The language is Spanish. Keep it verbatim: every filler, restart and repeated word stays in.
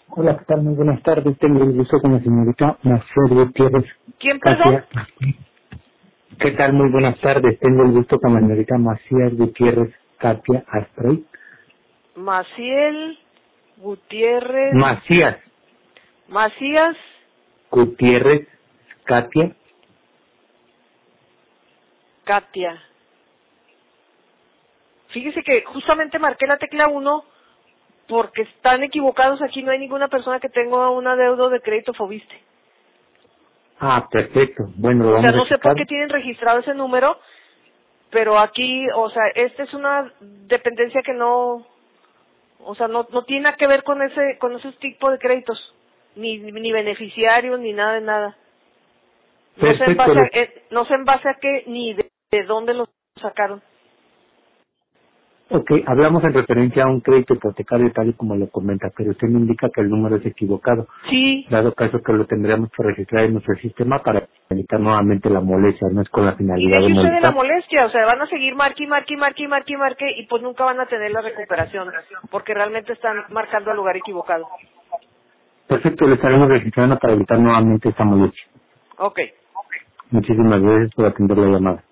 Hola, ¿qué tal? Muy buenas tardes. Tengo el gusto con la señorita Maciel Gutiérrez. ¿Quién, perdón? Katia. ¿Qué tal? Muy buenas tardes. Tengo el gusto con la señorita Maciel Gutiérrez Katia Astray. Maciel Gutiérrez. Macías Macías. Gutiérrez Katia. Katia. Fíjese que justamente marqué la tecla uno porque están equivocados aquí. No hay ninguna persona que tenga un adeudo de crédito Fobiste. Ah, perfecto. Bueno, lo O sea, vamos a no sé por checar. qué tienen registrado ese número, pero aquí, o sea, esta es una dependencia que no, o sea, no, no tiene nada que ver con ese, con ese tipo de créditos, ni, ni beneficiarios, ni nada de nada. No sé en Perfecto. base a, lo- eh, no sé en base a qué, ni de, de dónde los sacaron. Ok, hablamos en referencia a un crédito hipotecario tal y como lo comenta, pero usted me indica que el número es equivocado. Sí, Dado caso que lo tendríamos que registrar en nuestro sistema para evitar nuevamente la molestia, no es con la y finalidad de deje usted de la molestar. molestia, o sea, van a seguir marque y marque y marque y marque y marque y pues nunca van a tener la recuperación, porque realmente están marcando al lugar equivocado. Perfecto, le estaremos registrando para evitar nuevamente esta molestia. Ok. Muchísimas gracias por atender la llamada.